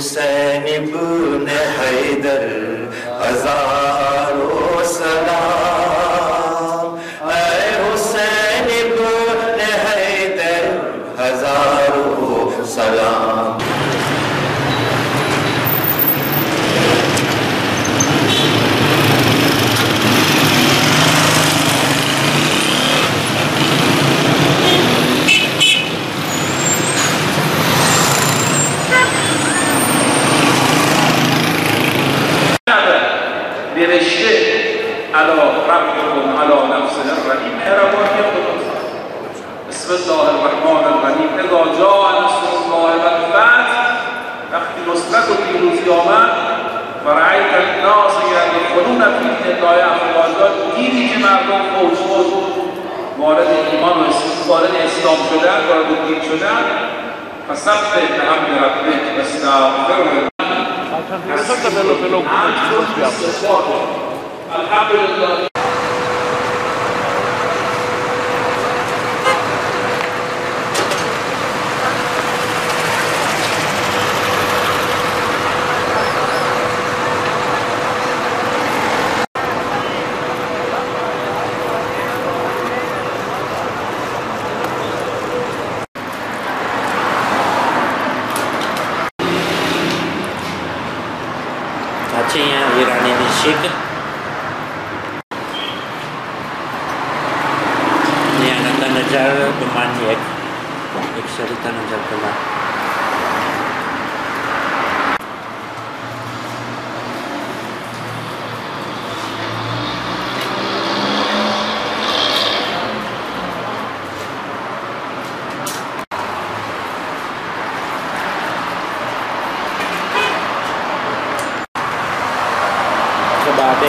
हुसैन इब्न हैदर हजारों सलाम, ऐ हुसैन इब्न हैदर हजारों सलाम। نوشته علی ربکم علی نفسه الرحیم مهربانی خدا. بسم الله الرحمن الرحیم. اذا جاء نصر الله والفتح، وقتی نصرت و پیروزی آمد، فرأیت الناس یدخلون فی دین الله افواجا، دیدی که مردم فوج وارد ایمان و وارد اسلام شدن، وارد دین شدن. فسبح بحمد ربک واستغفره. Alhamdulillah. Yang Iran ini Syekh ini anak Najar teman ya, cerita Najar teman. Babe.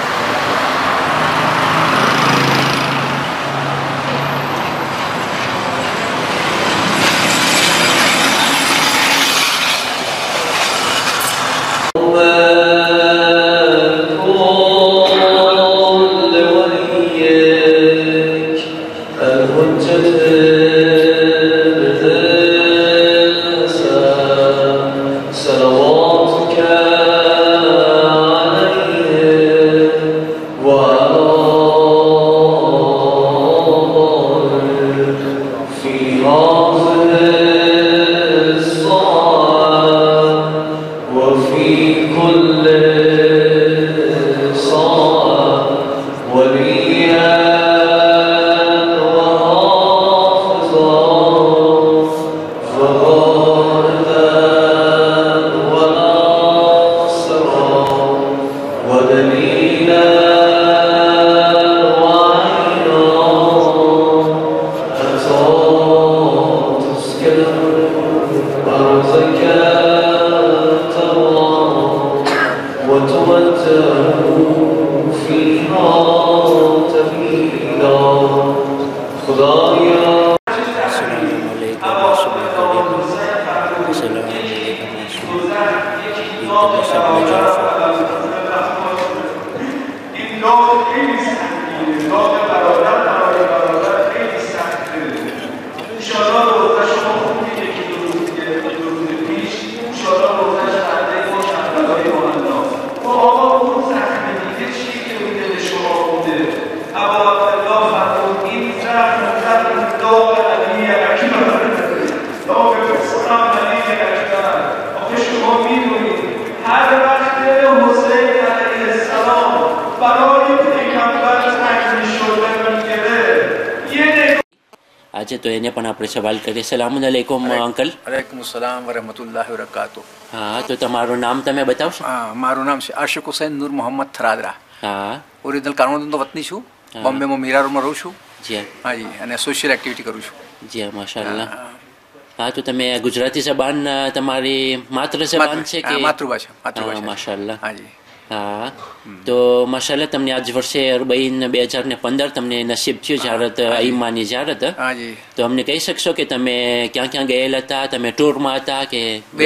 આજે તો એને પણ આપણે સવાલ કરીએ. સલામ અલૈકુમ અંકલ. અલૈકુમ સલામ વરહમતુલ્લાહ વબરકાતુહ. હા, તો તમારું નામ તમે બતાવશો? હા, મારું નામ છે આશિક હુસૈન નૂર મોહમ્મદ થરાદરા. હા, ઓરિજિનલ કાનૂન તો વતની છું. બોમ્બેમાં મીરા રોડમાં રહું છું. જી હાજી, અને સોશિયલ એક્ટિવિટી કરું છું. જી માશાઅલ્લાહ. હા, તો તમે ગુજરાતી જબાન તમારી માતૃ જબાન છે કે માતૃભાષા? માશાઅલ્લાહ. હાજી. હા, તો માશાઅલ્લાહ તમને આજ વર્ષે અરબઈન 2015 તમને નસીબ થયું જારત ઈમાની જારત. હાજી. તો અમને કહી શકશો કે તમે ક્યાં ક્યાં ગયેલા હતા? તમે ટૂરમાં હતા કે?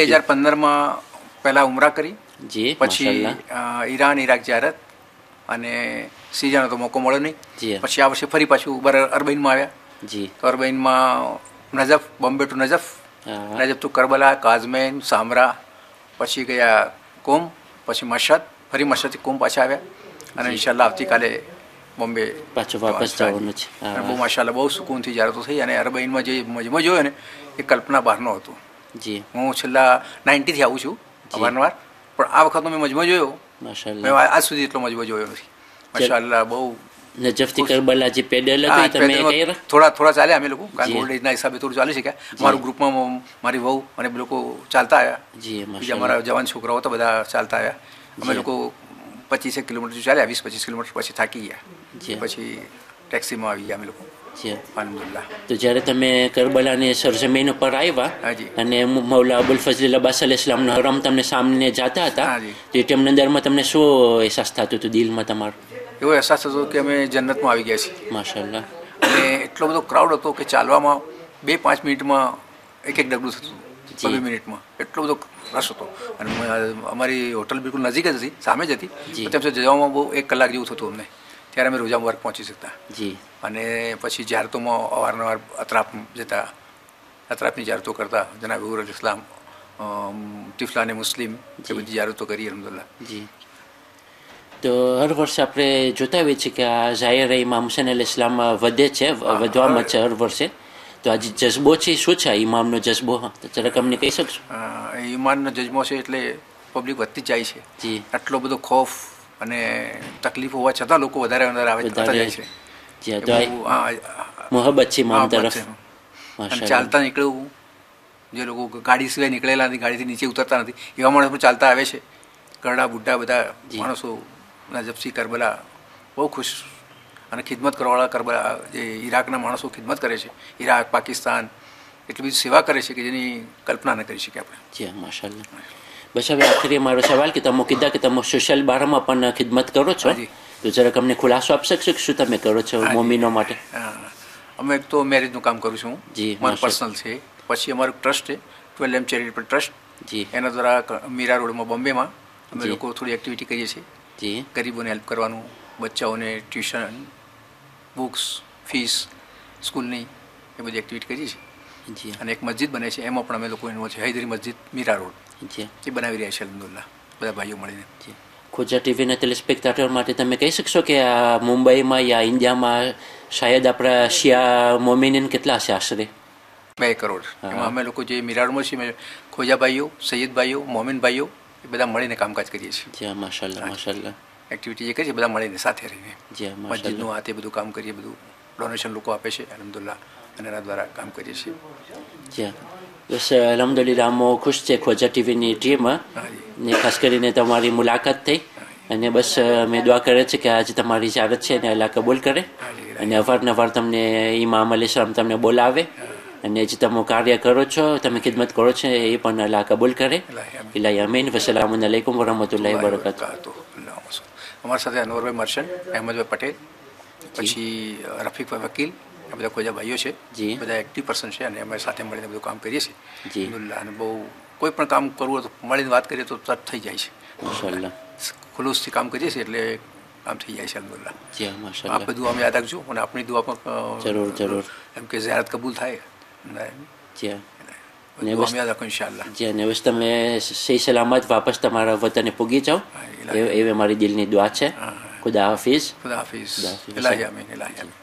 2015માં પહેલા ઉમરા કરી. જી. પછી ઈરાન ઈરાક જારત, અને સીઝનનો તો મોકો મળ્યો નહીં. જી. પછી આ વર્ષે ફરી પાછું અરબઈનમાં આવ્યા. જી. તો અરબઈનમાં Najaf, Bombay to Najaf, Najaf to Karbala, Kazmain, Samarra, પછી ગયા કોમ, પછી મશહદ, ફરી મશહદથી કોમ પાછા આવ્યા અને ઇન્શાલ્લાહ આવતીકાલે બોમ્બે પાછું વાપસ જવાનું છે. અને બહુ માશાલ્લાહ બહુ સુકૂનથી જારતો થઈ. અને અરબઈનમાં જે મજમો જોયો ને એ કલ્પના બહારનો હતો. જી, હું છેલ્લા 90થી આવું છું અવારનવાર, પણ આ વખતનો મેં મજમો જોયો, માશાલ્લાહ. મેં આજ સુધી એટલો મજમો જોયો નથી. માશાલ્લાહ બહુ નજફથી કરબલા જે પેડલ હતું એ તમે કર્યા? થોડા ચાલ્યા અમે લોકો, કારણ કે ઓલ્ડ એજના હિસાબે થોડું ચાલી શક્યા. મારું ગ્રુપમાં મારી વહુ અને લોકો ચાલતા આવ્યા. જી, બીજા મારા જવાન છોકરાઓ તો બધા ચાલતા આવ્યા. અમે લોકો 25 કિલોમીટર ચાલ્યા, 20-25 કિલોમીટર પછી થાકી ગયા, પછી ટેક્સીમાં આવી ગયા અમે લોકો. અલ્હમ્દુલિલ્લાહ. તો જ્યારે તમે કરબલાની સરજમીન ઉપર આવ્યા અને મૌલા અબુલ ફઝલ અબ્બાસ અલૈહિ સલામનો હરમ તમને સામને જાતા હતા, તો એ ટાઈમની અંદરમાં તમને શું અહેસાસ થતું હતું દિલમાં તમારો? એવો અહેસાસ થતો કે અમે જન્નતમાં આવી ગયા છીએ. માશાલ્લાહ. અને એટલો બધો ક્રાઉડ હતો કે ચાલવામાં 2-5 મિનિટમાં એક ડગલું થતું, 2 મિનિટમાં એટલો બધો રસ હતો. અને અમારી હોટલ બિલકુલ નજીક જ હતી, સામે જ હતી, તેમ જવામાં બહુ 1 કલાક જેવું થતું અમને. ત્યારે અમે રોજા મુબારક પહોંચી શકતા. જી. અને પછી જારતોમાં અવારનવાર અતરાફ જતા, અતરાફની જારતો કરતા, જનાબ ઉર ઇસ્લામ, ટિફલાને મુસ્લિમ, એ બધી જારતો કરી અલ્હમ્દુલિલ્લાહ. જી. તો હર વર્ષે આપણે જોતા હોઈએ છીએ કે આ ઝાયર ઇમામ હુસૈન અલૈહિ સલામ વધે છે, વધવામાં છે હર વર્ષે. તો આજે જજ્બો છે શું છે ઇમામનો જજ્બો? જરાક અમને કહી શકશો? ઈમાનનો જજ્બો છે એટલે પબ્લિક વધતી જાય છે. જી. આટલો બધો ખોફ અને તકલીફ હોવા છતાં લોકો વધારે આવે જાય છે. જી, તો મોહબ્બત છે ઇમામ તરફ. અને ચાલતા નીકળવું, જે લોકો ગાડી સિવાય નીકળેલા નથી, ગાડીથી નીચે ઉતરતા નથી, એવા માણસો પણ ચાલતા આવે છે. ઘરડા બુઢ્ઢા બધા માણસો નજફથી કરબલા બહુ ખુશ અને ખિદમત કરવાવાળા કરબલા, જે ઈરાકના માણસો ખિદમત કરે છે, ઈરાક, પાકિસ્તાન, એટલી બધી સેવા કરે છે કે જેની કલ્પના ન કરી શકીએ આપણે. જી, માશાલ્લાહ. બસ હવે આખરી મારો સવાલ કે તમે કીધા કે તમે સોશિયલ બારમાં પણ ખિદમત કરો છો, તો જરાક અમને ખુલાસો આપી શકશો કે શું તમે કરો છો મોમીનો માટે? અમે એક તો મેરેજનું કામ કરું છું, જી, મારું પર્સનલ છે. પછી અમારું ટ્રસ્ટ છે 12M ચેરિટેબલ ટ્રસ્ટ. જી. એના દ્વારા મીરા રોડમાં બોમ્બેમાં અમે લોકો થોડી એક્ટિવિટી કરીએ છીએ. જી. ગરીબોને હેલ્પ કરવાનું, બચ્ચાઓને ટ્યુશન, બુક્સ, ફીસ સ્કૂલની, એ બધી એક્ટિવિટી કરીએ છીએ. જી. અને એક મસ્જિદ બને છે, એમાં પણ અમે લોકો ઇન્વોલ્વ છે, હૈદરી મસ્જિદ મીરા રોડ. જી. એ બનાવી રહ્યા છે અલ્હમ્દુલિલ્લાહ, બધા ભાઈઓ મળીને. જી. ખોજા ટીવીના ટેલિસ્પેક્ટાટર માટે તમે કહી શકશો કે આ મુંબઈમાં યા ઇન્ડિયામાં શાયદ આપણા શિયા મોમિનીન કેટલા હશે આશરે? 2 કરોડ. એમાં અમે લોકો જે મીરાડમાં છીએ, ખોજા ભાઈઓ, સૈયદ ભાઈઓ, મોમિન ભાઈઓ, એ બધા મળીને કામકાજ કરીએ છીએ. જી, માશાલ્લાહ, માશાલ્લાહ. એક્ટિવિટી જે કરીએ છીએ બધા મળીને સાથે રહીને. જી, મસ્જિદનું આ તે બધું કામ કરીએ, બધું ડોનેશન લોકો આપે છે અલ્હમ્દુલિલ્લાહ, અને એના દ્વારા કામ કરીએ છીએ. જી, બસ અલ્હમ્દુલિલ્લાહ અમો ખુશ છે ખોજા ટીવીની ટીમ ને ખાસ કરીને તમારી મુલાકાત થઈ. અને બસ મેં દુઆ કરે છે કે આજે તમારી ઝિયારત છે ને અલ્લાહ કબૂલ કરે અને અવારનવાર તમને ઇમામ અલૈહિ સલામ તમને બોલાવે અને જે તમે કાર્ય કરો છો, તમે ખિદમત કરો છો, એ પણ અલ્લાહ કબૂલ કરે. ઇલાહી અમીન. વસલામુ અલૈકુમ વરહમતુલ્લાહિ વબરકાતુહુ. અમારી સાથે અનવરભાઈ મર્ચન્ટ, અહેમદભાઈ પટેલ, પછી રફીકભાઈ વકીલ, આ બધા ખોજા ભાઈઓ છે. બધા એક્ટિવ પર્સન છે અને અમે સાથે મળીને બધું કામ કરીએ છીએ. અલ્હમ્દુલિલ્લાહ. અને બહુ કોઈ પણ કામ કરવું હોય તો મળીને વાત કરીએ તો તરત થઈ જાય છે. માશાલ્લાહ. ખુલૂસથી કામ કરીએ છીએ એટલે કામ થઈ જાય છે અલ્હમ્દુલિલ્લાહ. જી, માશાલ્લાહ. આપ બધું અમે યાદ રાખજો અને આપણી દુઆ પણ જરૂર જરૂર, એમ કે ઝિયારત કબૂલ થાય. જી. ને બસ યાદ રાખો ઇન્શાઅલ્લાહ. જી. અને બસ તમે સહી સલામત વાપસ તમારા વતને પૂગી જાઓ, એવી મારી દિલની દુઆ છે. ખુદા હાફિઝ. ખુદા હાફિઝ. ઇલાહી આમીન. ઇલાહી આમીન.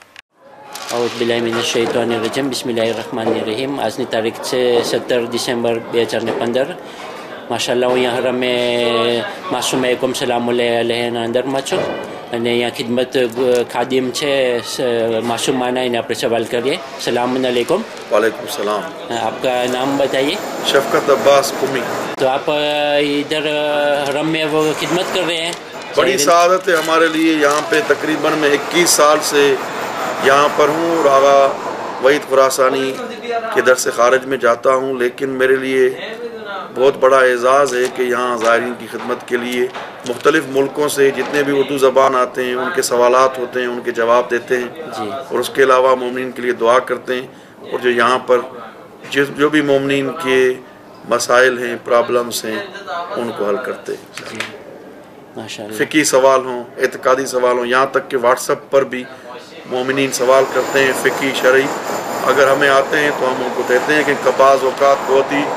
અઉઝ બિલ્લાહિ મિનશ શૈતાનિર રજીમ. બિસ્મિલ્લાહિર રહમાનિર રહીમ. આજની તારીખ છે 17 ડિસેમ્બર 2015. માશાલ્લાહ હું અહીંયા હરમે માસૂમ એકમ સલામ અલૈહિના અંદરમાં છું અને અહીંયા ખિદમત ખાદિમ છે मासूमाना, इन्हें આપણે सवाल करिए. सलाम अलैकुम. वालेकुम सलाम. आपका नाम बताइए. शफकत अब्बास कुमी. तो आप इधर हरम में वो खिदमत कर रहे हैं? बड़ी सआदत है हमारे लिए. यहाँ पे तकरीबन मैं 21 साल से यहाँ पर हूँ और आगा वहीद खुरासानी के दर से खारिज में जाता हूँ, लेकिन मेरे लिए बहुत बड़ा एज़ाज़ है कि यहाँ ज़ायरीन की खिदमत के लिए मुख्तलिफ़ मुल्कों से जितने भी उर्दू ज़बान आते हैं उनके सवालात होते हैं, उनके जवाब देते हैं और उसके अलावा मोमिनीन के लिए दुआ करते हैं. और जो यहाँ पर जो भी मोमिनीन के मसाइल हैं, प्रॉब्लम्स हैं, उनको हल करते हैं. माशाअल्लाह. फ़िकी सवाल हों, एतकादी सवाल हों, यहाँ तक कि व्हाट्सएप पर भी मोमिनीन सवाल करते हैं फ़िकी शरई. अगर हमें आते हैं तो हम उनको कहते हैं कि कबाज़ औक़ात बहुत ही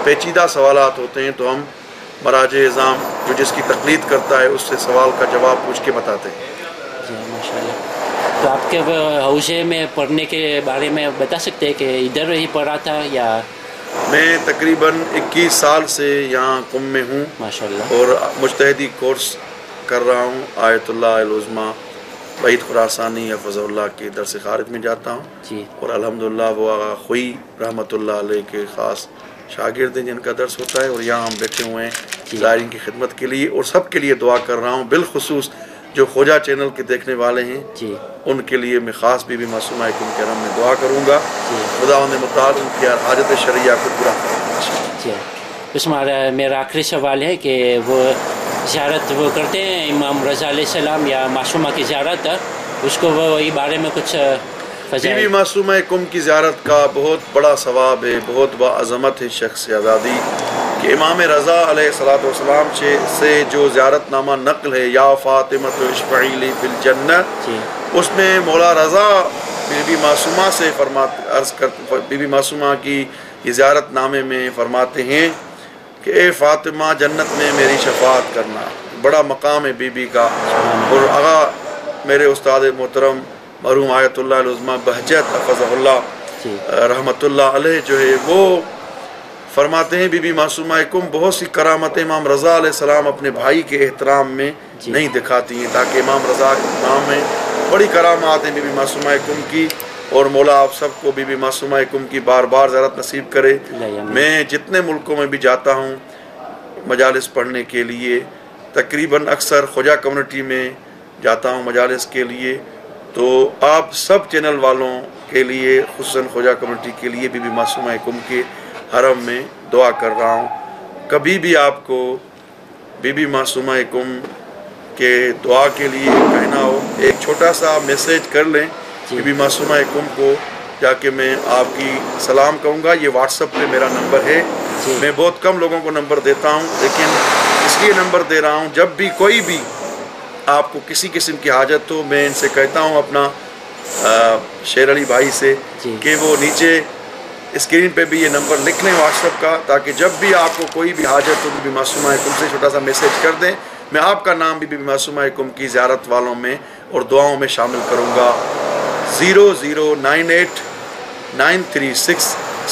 पेचीदा सवालात होते हैं तो हम मराज इज़ाम जो जिसकी तकलीद करता है उससे सवाल का जवाब पूछ के बताते हैं। जी माशाल्लाह। तो आपके हौजे में पढ़ने के बारे में बता सकते हैं कि इधर ही पढ़ा था या? मैं तकरीबन 21 साल से यहाँ कुम में हूँ माशाल्लाह और मुजतहिदी कोर्स कर रहा हूँ। आयतुल्लाह अल-उज़्मा वहीद खुरासानी हफ़ज़हुल्लाह के दरस खारिज में जाता हूँ जी। और अल्हम्दुलिल्लाह वो आगा खुई रहमतुल्लाह अलैह के ख़ास शागिर्द हैं जिनका दर्स होता है और यहाँ हम बैठे हुए हैं ज़ायरीन की खिदमत के लिए और सब के लिए दुआ कर रहा हूँ। बिलखुसूस जो खोजा चैनल के देखने वाले हैं जी उनके लिए मैं ख़ास बीबी मासूमा के करम में दुआ करूँगा। खुदावंद मुताल उनकी हाजत शरिया को पूरा करें। जी उसमें मेरा आखिरी सवाल है कि वो ज़ियारत वो करते हैं इमाम रज़ा अलैहिस्सलाम या मासूमा की ज़ियारत, उसको वो इस बारे में कुछ बीबी मासूमा कुम की ज़ियारत का बहुत बड़ा सवाब है, बहुत बाअज़मत है शख्स आज़ादी कि इमाम रज़ा अलैहिस्सलाम से जो ज़ियारतनामा नक़ल है या फ़ातिमत इश्फ़ईली फ़िल जन्नत, उसमें मौला रज़ा बीबी मासूमा से बीबी मासूमा की ये ज़ियारतनामे में फरमाते हैं कि ए फ़ातिमा जन्नत में मेरी शफ़ाअत करना। बड़ा मकाम है बीबी का। और आगा मेरे उस्ताद मोहतरम मरहूम आयतुल्लाह अल-उज़्मा बहजत हफ़ज़हुल्लाह रहमतुल्लाह अलैह जो है वो फरमाते हैं बीबी मासूमा कुम बहुत सी करामतें इमाम रज़ा अलैहिस्सलाम अपने भाई के एहतराम में नहीं दिखाती हैं, ताकि इमाम रज़ा नाम में बड़ी करामात हैं बीबी मासूमा कुम की। और मौला आप सबको बीबी मासूमा कुम की बार बार ज़ियारत नसीब करे। मैं जितने मुल्कों में भी जाता हूँ मजालिस पढ़ने के लिए, तकरीबन अक्सर ख्वाजा कम्युनिटी में जाता हूँ मजालिस के लिए, तो आप सब चैनल वालों के लिए खुसूसन ख्वाजा कम्युनिटी के लिए बीबी मासूमा कुम के हरम में दुआ कर रहा हूँ। कभी भी आपको बीबी मासूमा कुम के दुआ के लिए कहना हो, एक छोटा सा मैसेज कर लें बीबी मासूमा कुम को, जाके मैं आपकी सलाम कहूँगा। ये व्हाट्सएप पे मेरा नंबर है। मैं बहुत कम लोगों को नंबर देता हूँ, लेकिन इसलिए नंबर दे रहा हूँ जब भी कोई भी आपको किसी किस्म की हाजत हो, मैं इनसे कहता हूँ अपना शेर अली भाई से कि वो नीचे स्क्रीन पे भी ये नंबर लिख लें व्हाट्सएप का, ताकि जब भी आपको कोई भी हाजत हो बीबी मासूमा कुम से छोटा सा मैसेज कर दें। मैं आपका नाम भी बीबी मासूमा कुम की ज़ियारत वालों में और दुआओं में शामिल करूँगा। 0098 936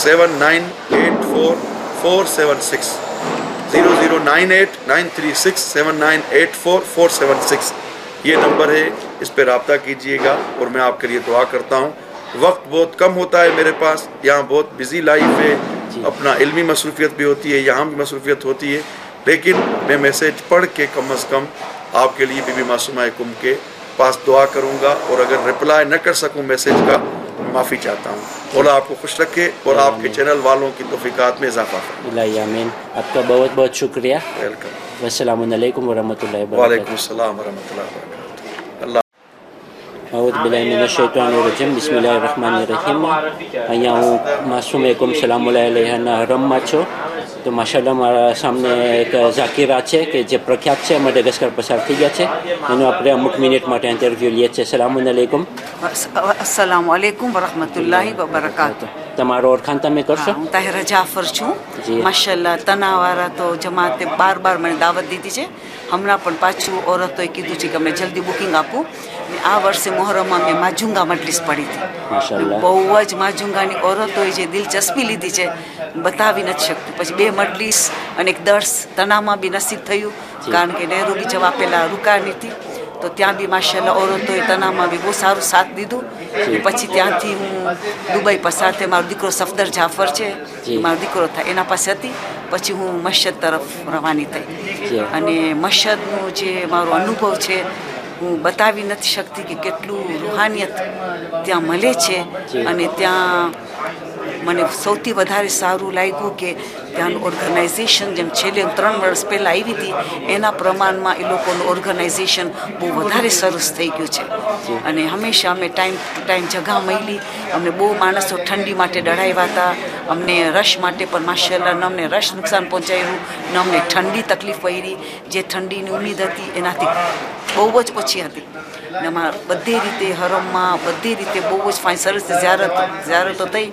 7984476 0098 936 7984476 ये नंबर है, इस पर रब्ता कीजिएगा और मैं आपके लिए दुआ करता हूँ। वक्त बहुत कम होता है मेरे पास, यहाँ बहुत बिज़ी लाइफ है, अपना इल्मी मसरूफियत भी होती है, यहाँ भी मसरूफियत होती है, लेकिन मैं मैसेज पढ़ के कम अज़ कम आपके लिए बीबी मासूमा कुम के पास दुआ करूँगा। और अगर रिप्लाई न कर सकूँ मैसेज का, माफ़ी चाहता हूँ। मौला आपको खुश रखे और आपके चैनल वालों की तौफीकात में इजाफा करे। आमीन। आपका बहुत बहुत शुक्रिया। वेलकम। अस्सलामु अलैकुम वरहमतुल्लाहि वबरकातुहू। वालेकुम अस्सलाम वरहमतुल्लाहि वबरकातुहू। औज़ुबिल्लाहिमिनश्शैतानिर्रजीम बिस्मिल्लाहिर्रहमानिर्रहीम। અહીંયા હું માસૂમ એકમ સલામ અલૈહિના હરમમાં છું। તો માશાઅલ્લાહ મારા સામે એક ઝાકીરા છે કે જે પ્રખ્યાત છે, મડગાસ્કર પસાર થઈ ગયા છે, એનો આપણે અમુક મિનિટ માટે ઇન્ટરવ્યૂ લઈએ છીએ। સલામ અલૈકુમ। अस्सलाम वालेकुम वरहमतुल्लाहि वबरकातुहू। તમારો ઓળખાણ તમે કરશો? હું તાહિરા જાફર છું। માશાઅલ્લાહ તનાવાળા તો જમાતે બાર મને દાવત દીધી છે। હમણાં પણ પાછું औरतોએ કીધું છે કે અમે જલ્દી બુકિંગ આપું। આ વર્ષે મોહરમમાં મેં માજુંગા મજલિસ પડી હતી। બહુ જ માજુંગાની औरतોએ જે દિલચસ્પી લીધી છે બતાવી નથી શકતી। પછી 2 મજલિસ અને એક દર્સ તનામાં બી નસીબ થયું, કારણ કે નહેરુ બી જવા પહેલાં રૂકાની હતી, તો ત્યાં બી માશાઅલ્લાહ औरतોએ તનામાં બી બહુ સારું સાથ દીધું। પછી ત્યાંથી હું દુબઈ પસાર થઈ। મારો દીકરો સફદર જાફર છે, મારો દીકરો થાય એના પાસે હતી। પછી હું મસ્જિદ તરફ રવાની થઈ અને મસ્જિદનો જે મારો અનુભવ છે હું બતાવી નથી શકતી કે કેટલું રૂહાનિયત ત્યાં મળે છે। અને ત્યાં મને સૌથી વધારે સારું લાગ્યું કે ત્યાંનું ઓર્ગેનાઇઝેશન જેમ છેલ્લે 3 વર્ષ પહેલાં આવી હતી એના પ્રમાણમાં એ લોકોનું ઓર્ગેનાઇઝેશન બહુ વધારે સરસ થઈ ગયું છે। અને હંમેશા અમે ટાઈમ ટુ ટાઈમ જગા મળી। અમને બહુ માણસો ઠંડી માટે ડરાવ્યા હતા, અમને રશ માટે પણ માશાઅલ્લાહ ન અમને રશ નુકસાન પહોંચાડ્યું, ન અમને ઠંડી તકલીફ પડી। જે ઠંડીની ઉમ્મીદ હતી એનાથી બહુ જ ઓછી હતી। ને બધી રીતે હરમમાં બધી રીતે બહુ જ ફાઇન સરસ ઝિયારતો થઈ।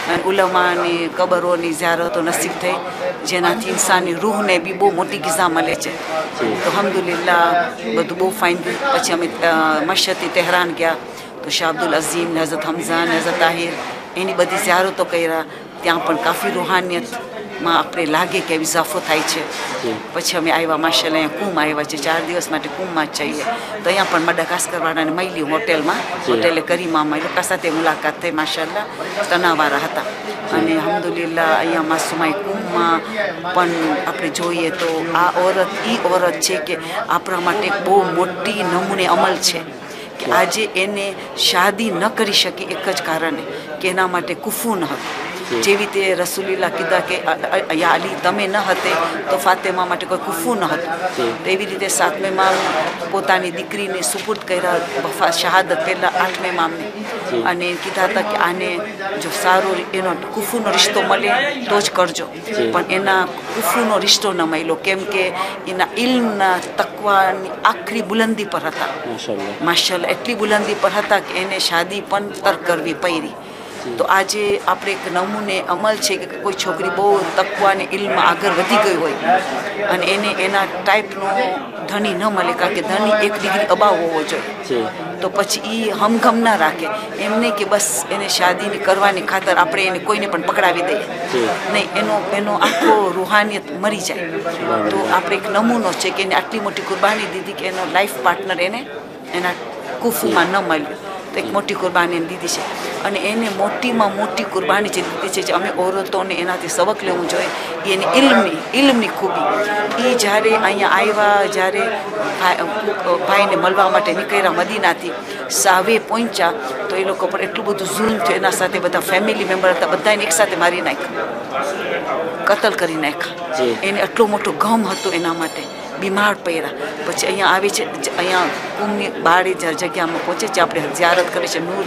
અને ઉલમાની કબરોની ઝિયારતો નસીબ થઈ, જેનાથી ઇન્સાનની રૂહને બી બહુ મોટી ગિઝા મળે છે. તો અલ્હમ્દુલિલ્લાહ બધું બહુ ફાઇન થયું. પછી અમે મશહદથી તહેરાન ગયા તો શાહ અબ્દુલ અઝીમ, હઝરત હમઝા, હઝરત તાહિર એની બધી ઝિયારતો કર્યા. ત્યાં પણ કાફી રૂહાનિયતમાં આપણે લાગે કે ઇઝાફો થાય છે. પછી અમે આવ્યા માશાલ્લાહ, અહીંયા કુમ આવ્યા છે, 4 દિવસ માટે કુમમાં જ જઈએ. તો અહીંયા પણ મડાગાસ્કરવાળાને મળી હોટેલમાં, હોટેલે કરીમામાં લોકો સાથે મુલાકાત થઈ. માશાલ્લાહ તનાવાળા હતા. અને અલ્હમ્દુલિલ્લાહ અહીંયા માસુમાઈ કુમમાં પણ આપણે જોઈએ તો આ ઓરત છે કે આપણા માટે બહુ મોટી નમૂને અમલ છે કે આજે એને શાદી ન કરી શકી એક જ કારણે કે એના માટે કુફુ ન હતું. જેવી રીતે રસૂલુલ્લાહ કીધા કે યા અલી તમે ન હતે તો ફાતેમા માટે કોઈ કુફુ ન હતું. તેવી રીતે 7મે ઇમામ પોતાની દીકરીને સુપુર્દ કર્યા શહાદત પહેલાં 8મે ઇમામને, અને કીધા હતા કે આને જો સારો એનો કુફુનો રિશ્તો મળે તો જ કરજો. પણ એના કુફુનો રિશ્તો ન મળ્યો કેમ કે એના ઇલ્મના તકવાની આખરી બુલંદી પર હતા. માશાલ્લાહ એટલી બુલંદી પર હતા કે એને શાદી પણ તર્ક કરવી પડી. તો આજે આપણે એક નમૂને અમલ છે કે કોઈ છોકરી બહુ તકવા અને ઇલ્મમાં આગળ વધી ગઈ હોય અને એને એના ટાઈપનો ધણી ન મળે, કારણ કે ધણી 1 ડિગ્રી અબાવ હોવો જોઈએ. તો પછી એ હમઘમ ના રાખે એમને કે બસ એને શાદીની કરવાની ખાતર આપણે એને કોઈને પણ પકડાવી દઈએ નહીં, એનો આખો રૂહાનિયત મરી જાય. તો આપણે એક નમૂનો છે કે એને આટલી મોટી કુરબાની દીધી કે એનો લાઈફ પાર્ટનર એને એના કુફુમાં ન મળ્યું. તો એક મોટી કુરબાની એને દીધી છે. અને એને મોટીમાં મોટી કુરબાની જે દીધી છે, જે અમે ઓરતોને એનાથી સબક લેવું જોઈએ એની ઇલ્મની ખૂબી. એ જ્યારે અહીંયા આવ્યા, જ્યારે ભાઈને મળવા માટે નીકળ્યા મદીનાથી, સાવે પહોંચ્યા તો એ લોકો પર એટલું બધું ઝુલ્મ થયું. એના સાથે બધા ફેમિલી મેમ્બર હતા, બધાને એકસાથે મારી નાખ્યા, કતલ કરી નાખ્યા. એને આટલો મોટો ગમ હતો એના માટે, બીમાર પડ્યા. પછી અહીંયા આવે છે, અહીંયા કુમની બારી જગ્યામાં પહોંચે છે, આપણે ઝિયારત કરે છે નૂર,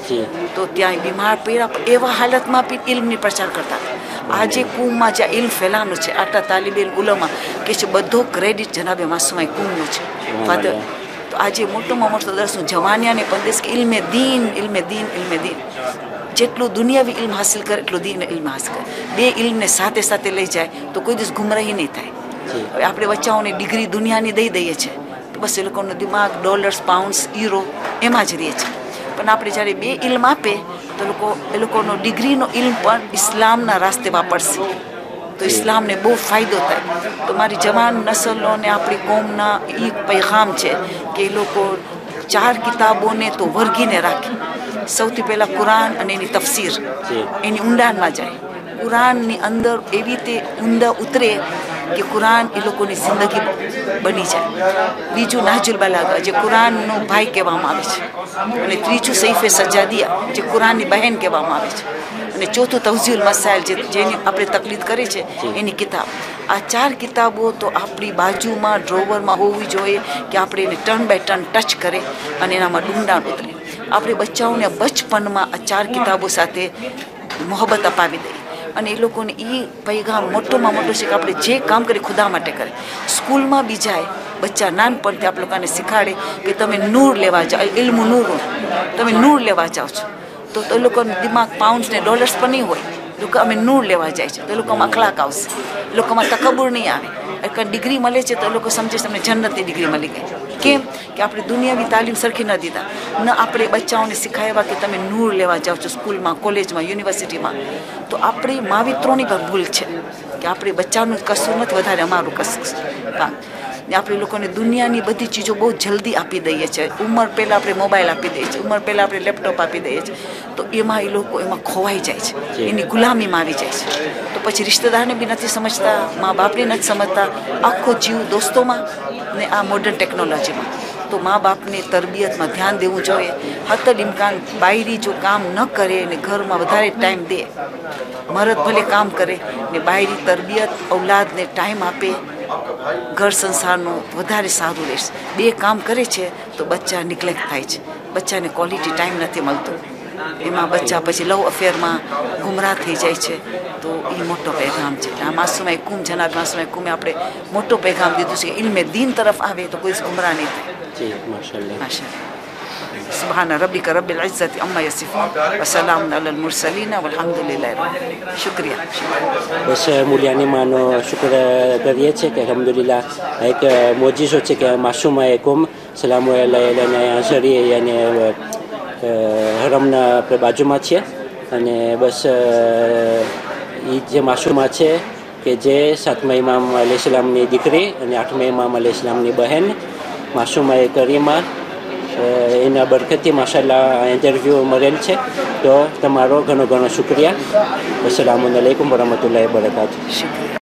તો ત્યાં બીમાર પડ્યા. પણ એવા હાલતમાં બી ઇલ્મની પ્રચાર કરતા. આજે કુમમાં જ્યાં ઇલ્મ ફેલાનો છે, આટલા તાલિબ ઇલ્મ ઉલમા કે છે બધો ક્રેડિટ જનાબે માસુમાઈ કુમનો છે. ફાધર તો આજે મોટોમાં મોટો દર્શનું જવાનિયાને પણ કે ઇલ્મે દીન, ઇલ્મે દીન, ઇલ્મે દીન. જેટલું દુનિયાવી ઇલ્મ હાસિલ કરે એટલું દીન ઇલ્મ હાસિલ કરે. 2 ઇલ્મને સાથે સાથે લઈ જાય તો કોઈ દિવસ ગુમરાહી નહીં થાય. હવે આપણે બચ્ચાઓને ડિગ્રી દુનિયાની દઈ દઈએ છીએ તો બસ એ લોકોનો દિમાગ ડોલર્સ, પાઉન્ડ્સ, યુરો એમાં જ રહે છે. પણ આપણે જ્યારે 2 ઇલ્મ આપે તો એ લોકોનો ડિગ્રીનો ઇલ્મ પણ ઇસ્લામના રાસ્તે વાપરશે તો ઇસ્લામને બહુ ફાયદો થાય. તો મારી જવાન નસલોને આપણી કોમના એ પૈગામ છે કે એ લોકો 4 કિતાબોને તો વર્ગીને રાખે. સૌથી પહેલાં કુરાન અને એની તફસીર, એની ઊંડાણમાં જાય. કુરાનની અંદર એવી રીતે ઊંડા ઉતરે કે કુરાન એ લોકોની જિંદગી બની જાય. બીજું નાહજુલ બલાગા, જે કુરાનનો ભાઈ કહેવામાં આવે છે, અને ત્રીજું સૈફે સજાદિયા, જે કુરાનની બહેન કહેવામાં આવે છે, અને ચોથું તવઝીઉલ મસાઇલ, જેની આપણે તકલીદ કરી છે એની કિતાબ. આ 4 કિતાબો તો આપણી બાજુમાં ડ્રોવરમાં હોવી જોઈએ કે આપણે એને ટર્ન બાય ટર્ન ટચ કરે અને એનામાં ડુંડાણ ઉતરે. આપણે બચ્ચાઓને બચપનમાં આ 4 કિતાબો સાથે મોહબ્બત અપાવી દઈએ. અને એ લોકોને એ પૈગામ મોટોમાં મોટો છે કે આપણે જે કામ કરીએ ખુદા માટે કરે. સ્કૂલમાં બી જાય બચ્ચા નાનપણથી આપણે લોકોને શીખાડે કે તમે નૂર લેવા જાઓ, ઇલ્મુ નૂર, તમે નૂર લેવા જાઓ છો. તો એ લોકોનો દિમાગ પાઉન્ડ્સ ને ડોલર્સ પણ નહીં હોય, લોકો અમે નૂર લેવા જાય છે તો એ લોકોમાં અખલાક આવશે, એ લોકોમાં તકબુર નહીં આવે. એટલે ડિગ્રી મળે છે તો એ લોકો સમજે છે તમને જન્નતની ડિગ્રી મળી ગઈ. કેમ કે આપણે દુનિયાવી તાલીમ સરખી ન દીધા, ન આપણે બચ્ચાઓને શીખાવ્યા કે તમે નૂર લેવા જાઓ છો સ્કૂલમાં, કોલેજમાં, યુનિવર્સિટીમાં. તો આપણી માવિત્રોની પણ ભૂલ છે કે આપણે બચ્ચાનું કશું નથી, વધારે અમારું કશું કામ. ને આપણે લોકોને દુનિયાની બધી ચીજો બહુ જલ્દી આપી દઈએ છીએ. ઉંમર પહેલાં આપણે મોબાઈલ આપી દઈએ છીએ, ઉંમર પહેલાં આપણે લેપટોપ આપી દઈએ છીએ. તો એમાં એ લોકો એમાં ખોવાઈ જાય છે, એની ગુલામીમાં આવી જાય છે. તો પછી રિશ્તેદારને બી નથી સમજતા, મા બાપને નથી સમજતા, આખો જીવ દોસ્તોમાં ને આ મોડર્ન ટેકનોલોજીમાં. તો મા બાપની તરબિયતમાં ધ્યાન દેવું જોઈએ. હદ ઇમ્કાન બાયરી જો કામ ન કરે ને ઘરમાં વધારે ટાઈમ દે, મરદ ભલે કામ કરે ને બાયરી તરબિયત ઔલાદને ટાઈમ આપે, ઘર સંસારનું વધારે સારું રહેશે. 2 કામ કરે છે તો બચ્ચા નિગ્લેક્ટ થાય છે, બચ્ચાને ક્વોલિટી ટાઈમ નથી મળતો. એમાં બચ્ચા પછી લવ અફેરમાં ગુમરાહ થઈ જાય છે. તો એ મોટો પૈગામ છે. આ માસુમાઈ કુમ, જનાબ માસુમાઈ કુમે આપણે મોટો પૈગામ દીધું છે. ઇલ્મે દીન તરફ આવે તો કોઈ ગુમરાહ નહીં થાય. માશાલ્લાહ. सुभान रब्बिक रब्बिल इज्जति अम्मा यसिफून व सलामुन अलल मुरसलीन वल्हम्दुलिल्लाहि रब्बिल शुक्रिया બસ મૂલ્યાની માનો શુક્ર કરીએ છીએ કે અલહમદુલિલ્લાહ એક મોજીસો છે કે માસુમા કોમ સલામુ અલૈહિને અઝહરી અને હરમના આપણે બાજુમાં છે અને બસ એ જે માસુમા છે કે જે 7મા ઇમામ અલૈહિસ્સલામની દીકરી અને 8મા ઇમામ અલૈહિસ્સલામની બહેન માસુમા કરીમા એના બરકતથી માશાલ્લાહ ઇન્ટરવ્યૂ મળેલ છે તો તમારો ઘણો ઘણો શુક્રિયા. અસ્સલામુ અલૈકુમ વરહમતુલ્લાહિ વબરકાતુહુ.